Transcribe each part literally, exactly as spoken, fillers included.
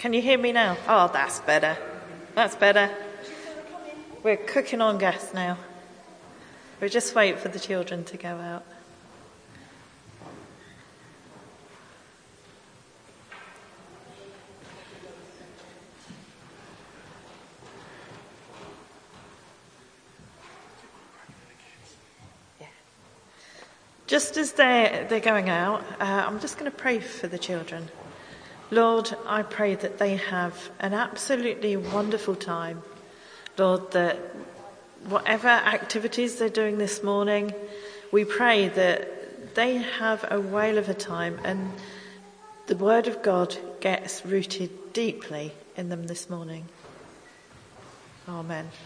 Can you hear me now? Oh, that's better. That's better. We're cooking on gas now. We're just waiting for the children to go out. Yeah. Just as they're, they're going out, uh, I'm just going to pray for the children. Lord, I pray that they have an absolutely wonderful time. Lord, that whatever activities they're doing this morning, we pray that they have a whale of a time and the word of God gets rooted deeply in them this morning. Amen.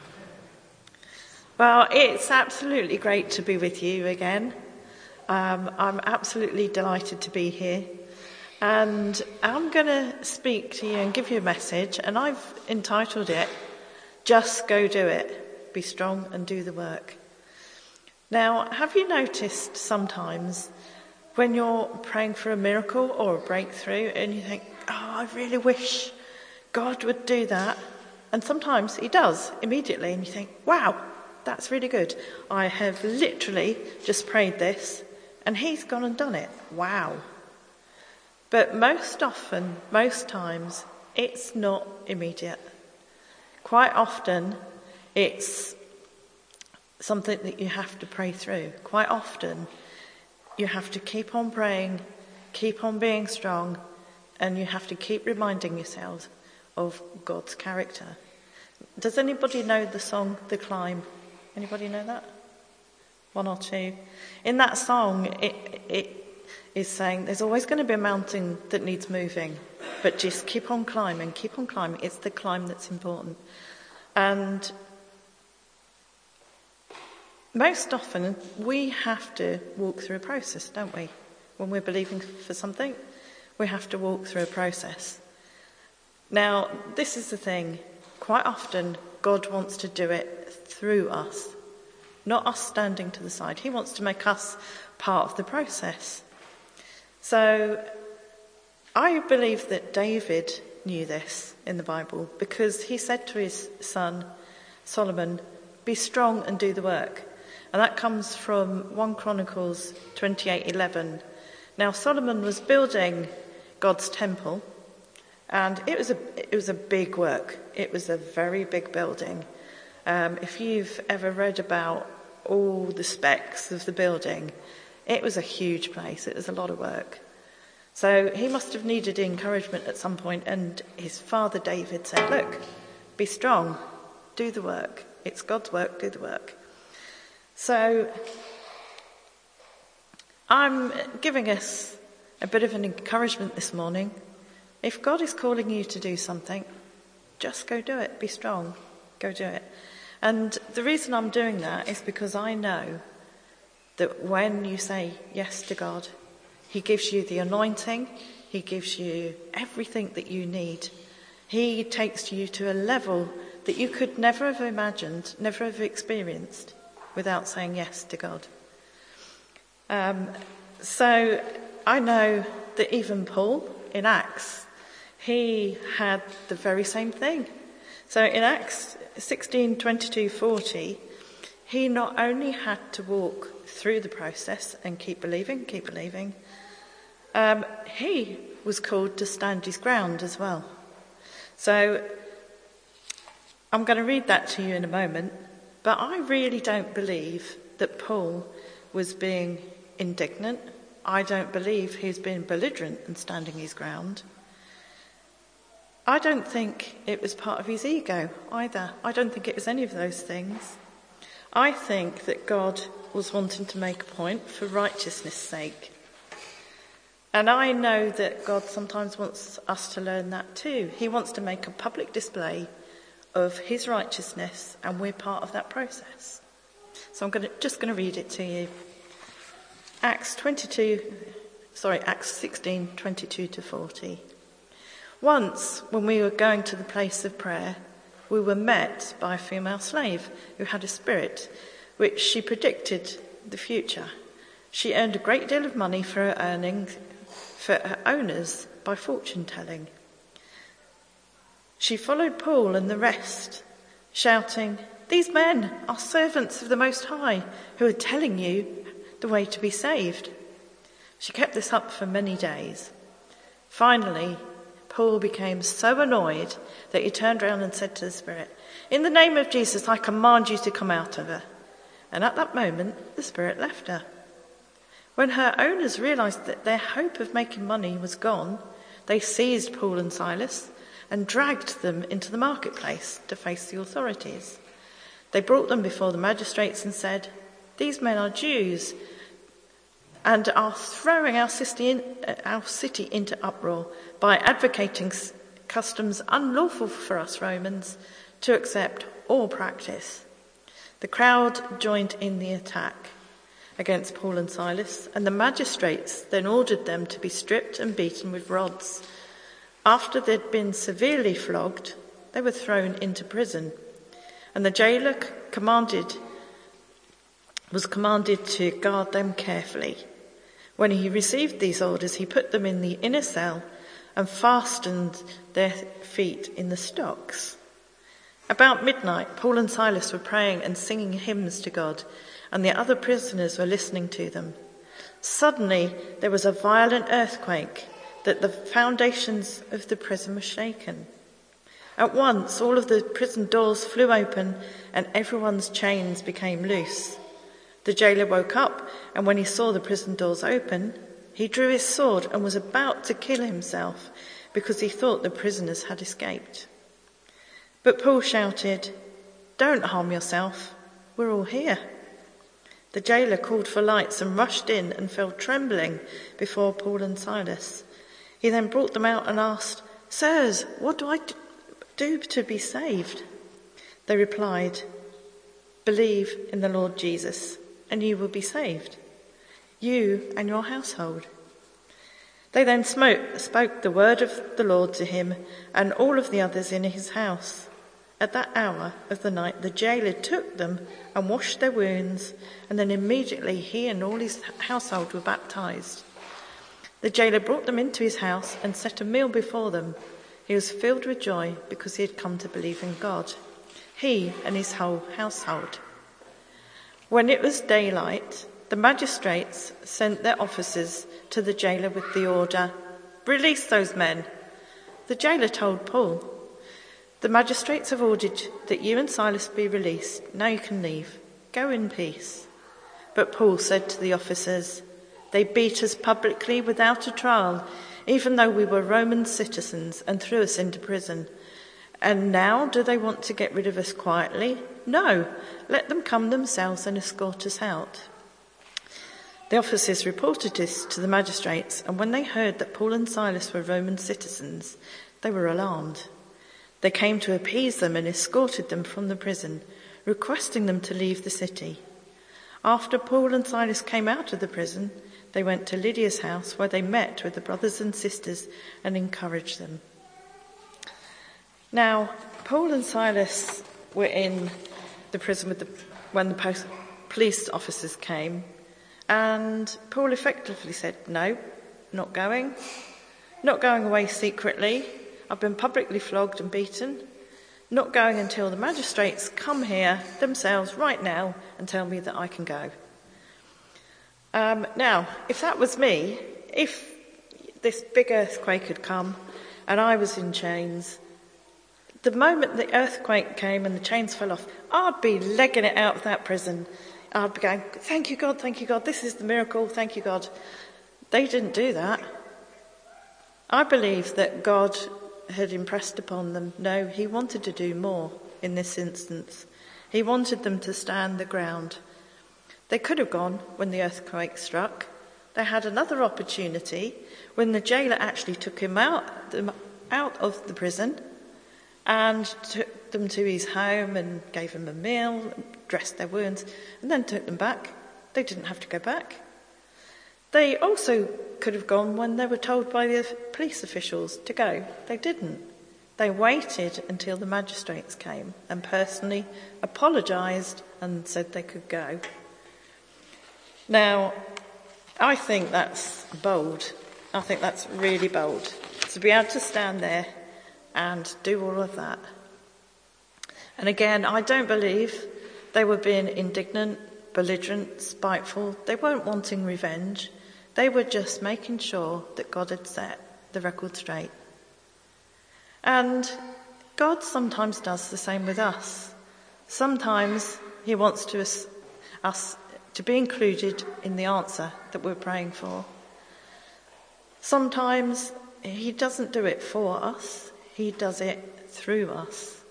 Well, it's absolutely great to be with you again. Um, I'm absolutely delighted to be here. And I'm going to speak to you and give you a message, and I've entitled it, Just Go Do It. Be strong and do the work. Now, have you noticed sometimes when you're praying for a miracle or a breakthrough and you think, oh, I really wish God would do that. And sometimes he does immediately and you think, wow, that's really good. I have literally just prayed this and he's gone and done it. Wow. But most often, most times, it's not immediate. Quite often, it's something that you have to pray through. Quite often, you have to keep on praying, keep on being strong, and you have to keep reminding yourselves of God's character. Does anybody know the song, The Climb? Anybody know that? One or two? In that song, it... it is saying there's always going to be a mountain that needs moving, but just keep on climbing, keep on climbing. It's the climb that's important. And most often we have to walk through a process, don't we? When we're believing for something, we have to walk through a process. Now, this is the thing. Quite often, God wants to do it through us, not us standing to the side. He wants to make us part of the process. So I believe that David knew this in the Bible because he said to his son Solomon, be strong and do the work. And that comes from First Chronicles twenty-eight eleven. Now Solomon was building God's temple and it was a it was a big work. It was a very big building. Um, if you've ever read about all the specs of the building, it was a huge place. It was a lot of work. So he must have needed encouragement at some point, and his father David said, look, be strong, do the work. It's God's work, do the work. So I'm giving us a bit of an encouragement this morning. If God is calling you to do something, just go do it. Be strong. Go do it. And the reason I'm doing that is because I know that when you say yes to God, he gives you the anointing, he gives you everything that you need. He takes you to a level that you could never have imagined, never have experienced without saying yes to God. Um, so I know that even Paul in Acts, he had the very same thing. So in Acts sixteen, twenty-two, forty, he not only had to walk through the process and keep believing, keep believing, um, he was called to stand his ground as well. So I'm going to read that to you in a moment, but I really don't believe that Paul was being indignant. I don't believe he's been belligerent and standing his ground. I don't think it was part of his ego either. I don't think it was any of those things. I think that God was wanting to make a point for righteousness' sake. And I know that God sometimes wants us to learn that too. He wants to make a public display of his righteousness, and we're part of that process. So I'm going to, just going to read it to you. Acts twenty-two, sorry, Acts sixteen, twenty-two to forty. Once, when we were going to the place of prayer, we were met by a female slave who had a spirit which she predicted the future. She earned a great deal of money for her earning for her owners by fortune telling. She followed Paul and the rest, shouting, "These men are servants of the Most High who are telling you the way to be saved." She kept this up for many days. Finally, Paul became so annoyed that he turned around and said to the Spirit, "In the name of Jesus, I command you to come out of her." And at that moment, the Spirit left her. When her owners realized that their hope of making money was gone, they seized Paul and Silas and dragged them into the marketplace to face the authorities. They brought them before the magistrates and said, "These men are Jews and are throwing our city, in, our city into uproar by advocating customs unlawful for us Romans to accept or practice." The crowd joined in the attack against Paul and Silas, and the magistrates then ordered them to be stripped and beaten with rods. After they'd been severely flogged, they were thrown into prison, and the jailer commanded was commanded to guard them carefully. When he received these orders, he put them in the inner cell and fastened their feet in the stocks. About midnight, Paul and Silas were praying and singing hymns to God, and the other prisoners were listening to them. Suddenly, there was a violent earthquake that the foundations of the prison were shaken. At once, all of the prison doors flew open and everyone's chains became loose. The jailer woke up, and when he saw the prison doors open, he drew his sword and was about to kill himself because he thought the prisoners had escaped. But Paul shouted, "Don't harm yourself, we're all here." The jailer called for lights and rushed in and fell trembling before Paul and Silas. He then brought them out and asked, "Sirs, what do I do to be saved?" They replied, "Believe in the Lord Jesus, and you will be saved, you and your household." They then smoke, spoke the word of the Lord to him and all of the others in his house. At that hour of the night, the jailer took them and washed their wounds, and then immediately he and all his household were baptized. The jailer brought them into his house and set a meal before them. He was filled with joy because he had come to believe in God, he and his whole household. When it was daylight, the magistrates sent their officers to the jailer with the order, "Release those men." The jailer told Paul, "The magistrates have ordered that you and Silas be released. Now you can leave. Go in peace." But Paul said to the officers, "They beat us publicly without a trial, even though we were Roman citizens, and threw us into prison. And now do they want to get rid of us quietly? No, let them come themselves and escort us out." The officers reported this to the magistrates, and when they heard that Paul and Silas were Roman citizens, they were alarmed. They came to appease them and escorted them from the prison, requesting them to leave the city. After Paul and Silas came out of the prison, they went to Lydia's house, where they met with the brothers and sisters and encouraged them. Now, Paul and Silas were in the prison with the, when the post, police officers came, and Paul effectively said, "No, not going, not going away secretly. I've been publicly flogged and beaten, not going until the magistrates come here themselves right now and tell me that I can go." Um, now, if that was me, if this big earthquake had come and I was in chains, the moment the earthquake came and the chains fell off, I'd be legging it out of that prison. I'd be going, "Thank you, God, thank you, God, this is the miracle, thank you, God." They didn't do that. I believe that God had impressed upon them, no, he wanted to do more in this instance. He wanted them to stand the ground. They could have gone when the earthquake struck. They had another opportunity when the jailer actually took him out, them out of the prison and took them to his home and gave them a meal, dressed their wounds, and then took them back. They didn't have to go back. They also could have gone when they were told by the police officials to go. They didn't. They waited until the magistrates came and personally apologised and said they could go. Now, I think that's bold. I think that's really bold, to be able to stand there and do all of that. And again, I don't believe they were being indignant, belligerent, spiteful. They weren't wanting revenge. They were just making sure that God had set the record straight. And God sometimes does the same with us. Sometimes he wants to us, us to be included in the answer that we're praying for. Sometimes he doesn't do it for us, he does it through us.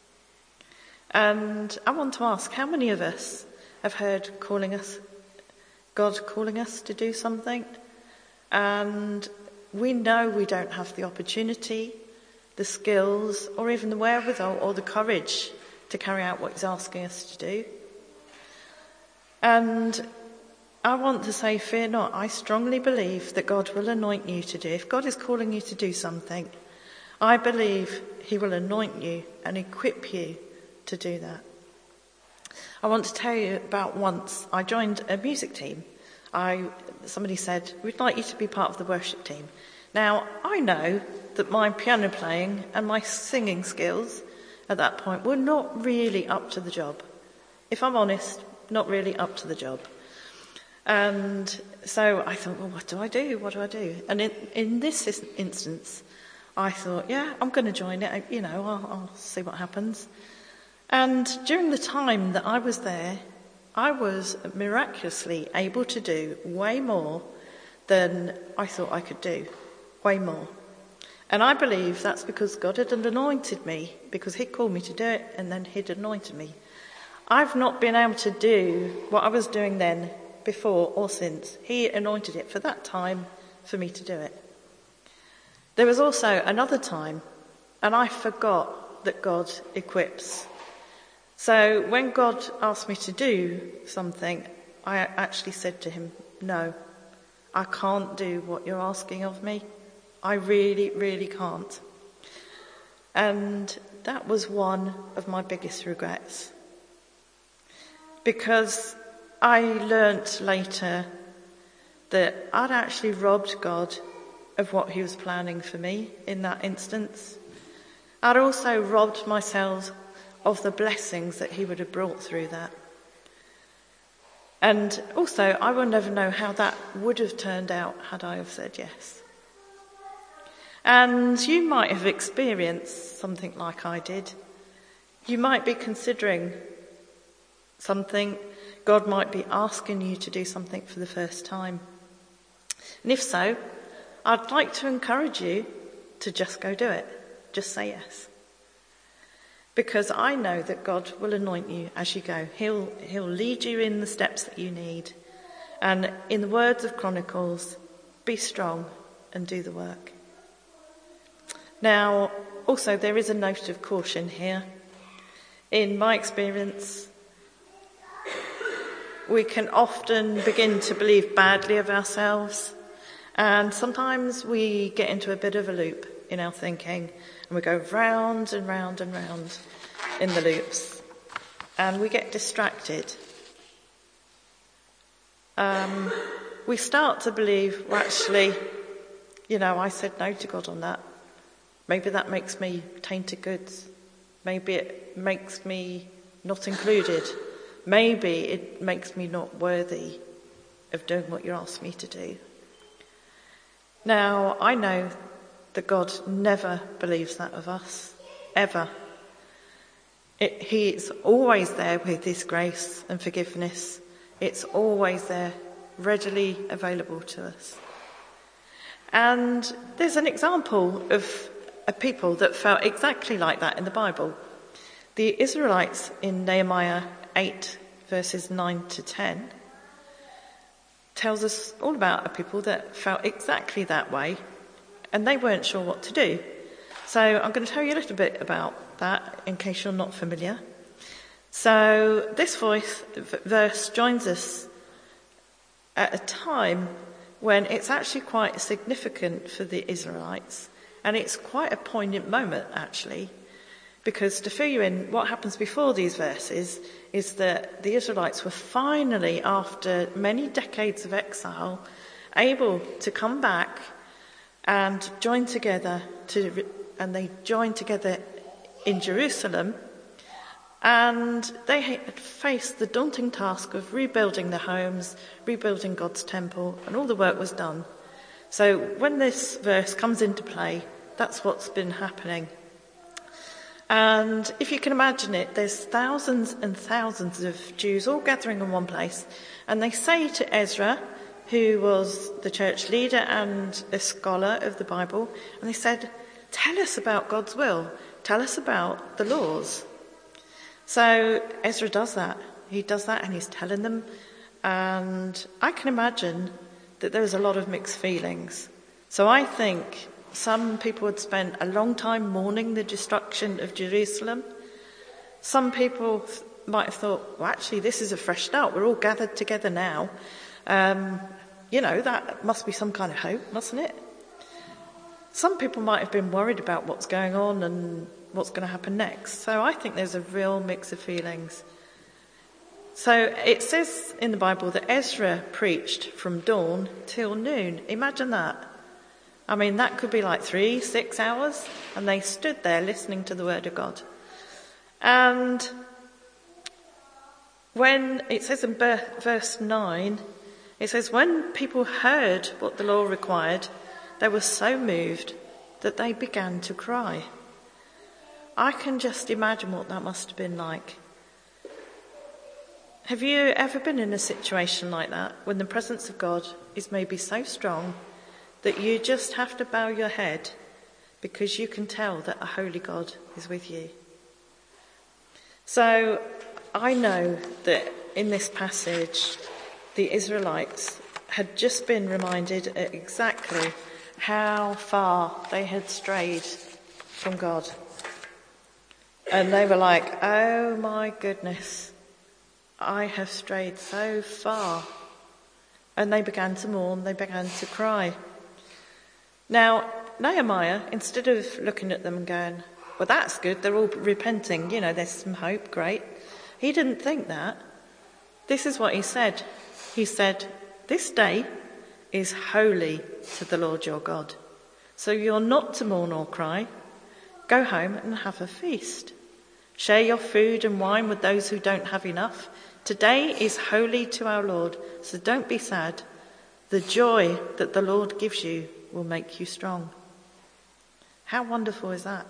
And I want to ask, how many of us have heard calling us, God calling us to do something, and we know we don't have the opportunity, the skills, or even the wherewithal or the courage to carry out what he's asking us to do? And I want to say, fear not. I strongly believe that God will anoint you to do. If God is calling you to do something, I believe he will anoint you and equip you to do that. I want to tell you about once I joined a music team. I somebody said, we'd like you to be part of the worship team. Now, I know that my piano playing and my singing skills at that point were not really up to the job. If I'm honest, not really up to the job. And so I thought, well, what do I do? What do I do? And in, in this instance, I thought, yeah, I'm going to join it. You know, I'll, I'll see what happens. And during the time that I was there, I was miraculously able to do way more than I thought I could do. Way more. And I believe that's because God had anointed me, because he'd called me to do it, and then he'd anointed me. I've not been able to do what I was doing then, before or since. He anointed it for that time for me to do it. There was also another time, and I forgot that God equips. So when God asked me to do something, I actually said to him, no, I can't do what you're asking of me. I really, really can't. And that was one of my biggest regrets. Because I learnt later that I'd actually robbed God of what he was planning for me in that instance. I'd also robbed myself of the blessings that he would have brought through that. And also, I will never know how that would have turned out had I have said yes. And you might have experienced something like I did. You might be considering something. God might be asking you to do something for the first time. And if so, I'd like to encourage you to just go do it. Just say yes. Because I know that God will anoint you as you go. He'll, he'll lead you in the steps that you need. And in the words of Chronicles, be strong and do the work. Now, also there is a note of caution here. In my experience, we can often begin to believe badly of ourselves, and sometimes we get into a bit of a loop in our thinking, and we go round and round and round in the loops, and we get distracted. Um, we start to believe, well, actually, you know, I said no to God on that. Maybe that makes me tainted goods. Maybe it makes me not included. Maybe it makes me not worthy of doing what you asked me to do. Now, I know that God never believes that of us, ever. It, he is always there with his grace and forgiveness. It's always there, readily available to us. And there's an example of a people that felt exactly like that in the Bible. The Israelites in Nehemiah eight, verses nine to ten, tells us all about a people that felt exactly that way, and they weren't sure what to do. So I'm going to tell you a little bit about that in case you're not familiar. So this voice, verse joins us at a time when it's actually quite significant for the Israelites, and it's quite a poignant moment actually, because to fill you in, what happens before these verses is that the Israelites were finally, after many decades of exile, able to come back and join together to and they joined together in Jerusalem, and they had faced the daunting task of rebuilding their homes, rebuilding God's temple, and all the work was done. So when this verse comes into play, that's what's been happening. And if you can imagine it, there's thousands and thousands of Jews all gathering in one place, and they say to Ezra, who was the church leader and a scholar of the Bible, and they said, tell us about God's will, tell us about the laws. So Ezra does that. He does that and he's telling them, and I can imagine that there was a lot of mixed feelings. So I think some people had spent a long time mourning the destruction of Jerusalem. Some people might have thought, well, actually, this is a fresh start. We're all gathered together now. Um, you know, that must be some kind of hope, mustn't it? Some people might have been worried about what's going on and what's going to happen next. So I think there's a real mix of feelings. So it says in the Bible that Ezra preached from dawn till noon. Imagine that. I mean, that could be like three, six hours, and they stood there listening to the word of God. And when it says in verse nine, it says, when people heard what the law required, they were so moved that they began to cry. I can just imagine what that must have been like. Have you ever been in a situation like that, when the presence of God is maybe so strong that you just have to bow your head because you can tell that a holy God is with you? So I know that in this passage, the Israelites had just been reminded exactly how far they had strayed from God. And they were like, oh my goodness, I have strayed so far. And they began to mourn, they began to cry. Now, Nehemiah, instead of looking at them and going, well, that's good, they're all repenting, you know, there's some hope, great. He didn't think that. This is what he said. He said, this day is holy to the Lord your God. So you're not to mourn or cry. Go home and have a feast. Share your food and wine with those who don't have enough. Today is holy to our Lord, so don't be sad. The joy that the Lord gives you will make you strong. How wonderful is that?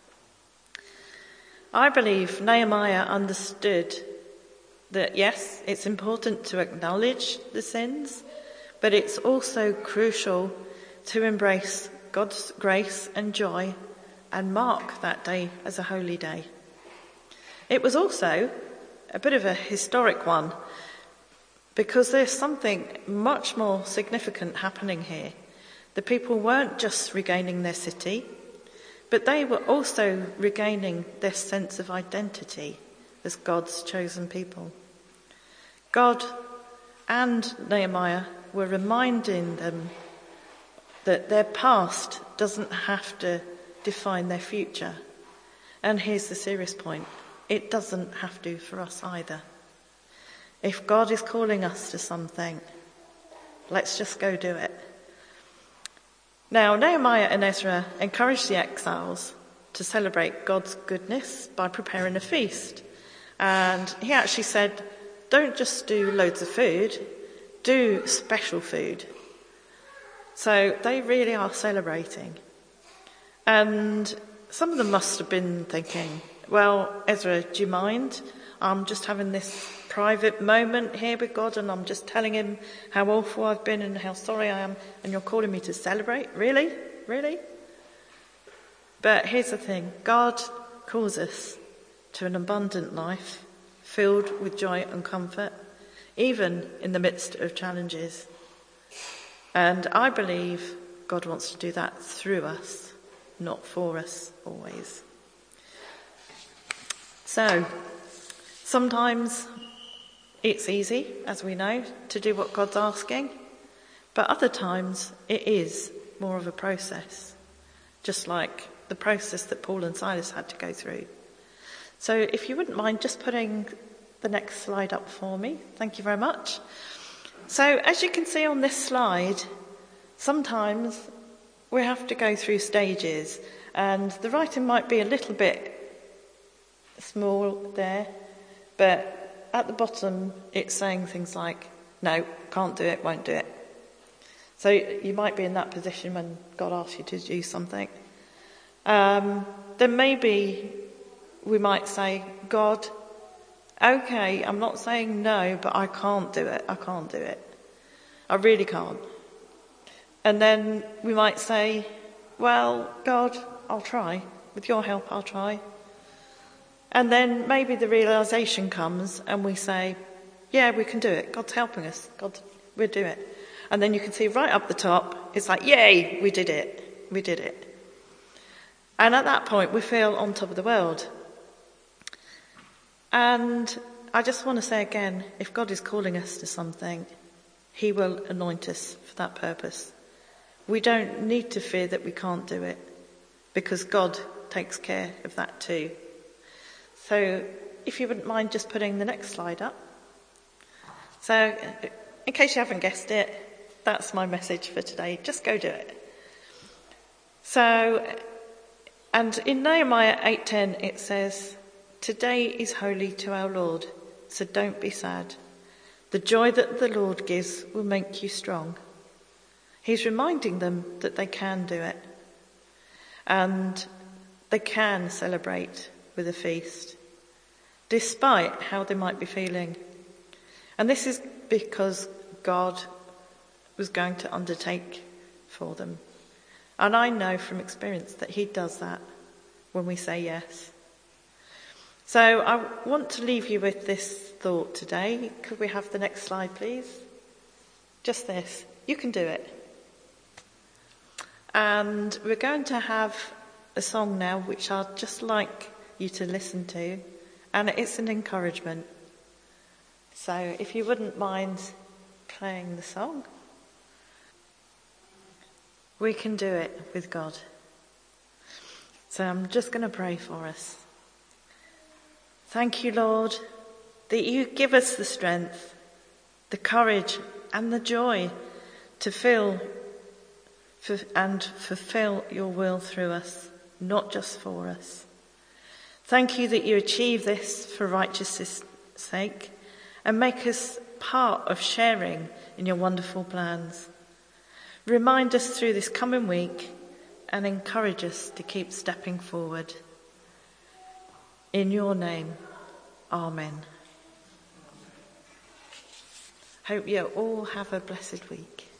I believe Nehemiah understood that, yes, it's important to acknowledge the sins, but it's also crucial to embrace God's grace and joy and mark that day as a holy day. It was also a bit of a historic one, because there's something much more significant happening here. The people weren't just regaining their city, but they were also regaining their sense of identity as God's chosen people. God and Nehemiah were reminding them that their past doesn't have to define their future. And here's the serious point. It doesn't have to for us either. If God is calling us to something, let's just go do it. Now, Nehemiah and Ezra encouraged the exiles to celebrate God's goodness by preparing a feast. And he actually said, don't just do loads of food, do special food. So they really are celebrating. And some of them must have been thinking, well, Ezra, do you mind? I'm just having this private moment here with God, and I'm just telling him how awful I've been and how sorry I am, and you're calling me to celebrate? Really? Really? But here's the thing. God calls us to an abundant life filled with joy and comfort, even in the midst of challenges. And I believe God wants to do that through us, not for us always. So, sometimes it's easy, as we know, to do what God's asking, but other times it is more of a process, just like the process that Paul and Silas had to go through. So if you wouldn't mind just putting the next slide up for me. Thank you very much. So as you can see on this slide, sometimes we have to go through stages, And the writing might be a little bit small there, but at the bottom it's saying things like, no, can't do it, won't do it. So you might be in that position when God asks you to do something. Um, then maybe we might say, God, okay, I'm not saying no, but I can't do it. I can't do it. I really can't. And then we might say, well, God, I'll try. With your help, I'll try. And then maybe the realization comes and we say, yeah, we can do it. God's helping us. God, we'll do it. And then you can see right up the top, it's like, yay, we did it. We did it. And at that point, we feel on top of the world. And I just want to say again, if God is calling us to something, he will anoint us for that purpose. We don't need to fear that we can't do it, because God takes care of that too. So if you wouldn't mind just putting the next slide up. So in case you haven't guessed it, that's my message for today. Just go do it. So, and in Nehemiah eight ten it says, today is holy to our Lord, so don't be sad. The joy that the Lord gives will make you strong. He's reminding them that they can do it. And they can celebrate with a feast, despite how they might be feeling. And this is because God was going to undertake for them. And I know from experience that he does that when we say yes. So I want to leave you with this thought today. Could we have the next slide, please? Just this. You can do it. And we're going to have a song now which I'd just like you to listen to. And it's an encouragement. So if you wouldn't mind playing the song. We can do it with God. So I'm just going to pray for us. Thank you, Lord, that you give us the strength, the courage and the joy to feel and fulfill your will through us, not just for us. Thank you that you achieve this for righteousness' sake and make us part of sharing in your wonderful plans. Remind us through this coming week and encourage us to keep stepping forward. In your name, amen. Hope you all have a blessed week.